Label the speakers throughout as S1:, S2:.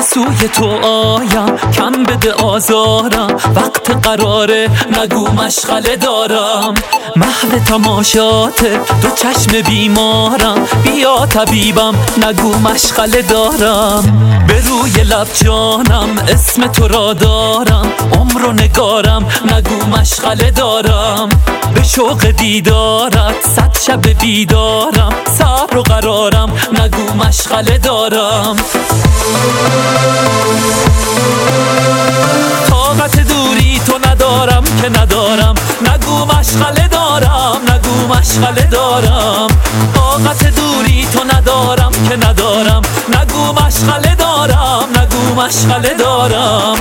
S1: سوی تو آیم کم بده آزارم، وقت قراره نگو مشغله دارم. محو تماشاته دو چشم بیمارم، بیا طبیبم نگو مشغله دارم. به روی لب جانم اسم تو را دارم، عمر و نگارم نگو مشغله دارم. به شوق دیدارت صد شب بیدارم، صبر و قرارم نگو مشغله دارم. طاقت دوری تو ندارم که ندارم، نگو مشغله دارم نگو مشغله دارم. طاقت دوری تو ندارم که ندارم، نگو مشغله دارم نگو مشغله دارم.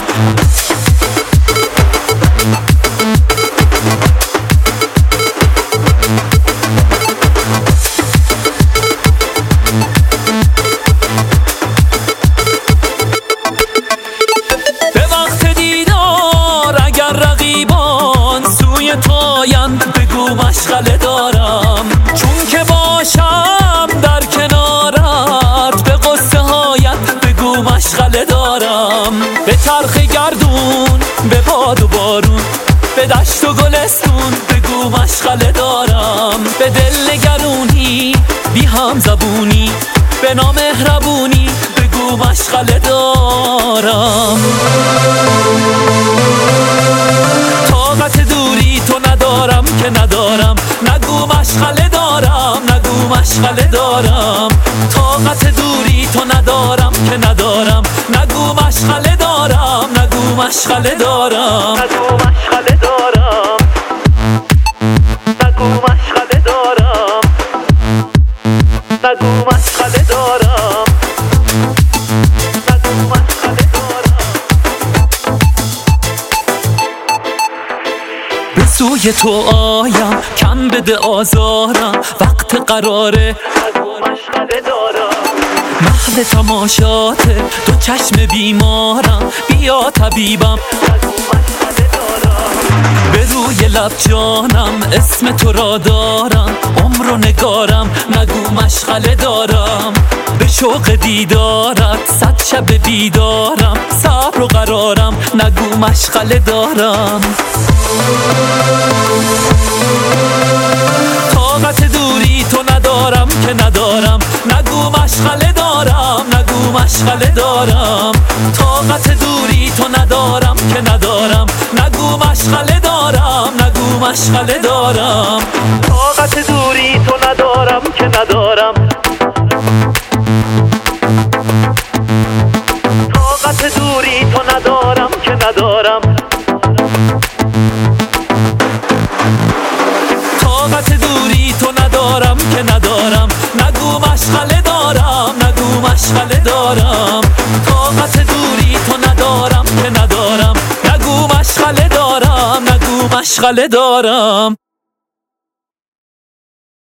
S1: بگو مشغله دارم، چون که باشم در کنارت، به قصه هایت بگو مشغله دارم. به چرخ گردون، به باد و بارون، به دشت و گلستون بگو مشغله دارم. به دل نگرونی بی هم زبونی، به نامهربونی بگو مشغله دارم. طاقت دوری تو ندارم که ندارم، نگو مشغله دارم نگو مشغله دارم. طاقت دوری تو ندارم که ندارم، نگو مشغله دارم نگو مشغله دارم. نگو مشغله دارم نگو مشغله دارم نگو مشغله دارم نگو مشغله دارم. به سوی تو آیم کم بده آزارم، وقت قراره نگو مشغله دارم. محو تماشاته دو چشم بیمارم، بیا طبیبم نگو مشغله دارم. به روی لب جانم اسم تو را دارم، عمر و نگارم نگو مشغله دارم. به شوق دیدارت صد شب بیدارم، صبر و قرارم نگو مشغله دارم. طاقت دوری تو ندارم که ندارم، نگو مشغله دارم نگو مشغله دارم. طاقت دوری تو ندارم که ندارم، نگو مشغله دارم نگو مشغله دارم. طاقت دوری تو ندارم که ندارم، طاقت دوری تو ندارم که ندارم. طاقت دوری تو ندارم که ندارم، نگو مشغله دارم نگو مشغله دارم. طاقت دوری تو ندارم که ندارم، نگو مشغله دارم نگو مشغله دارم.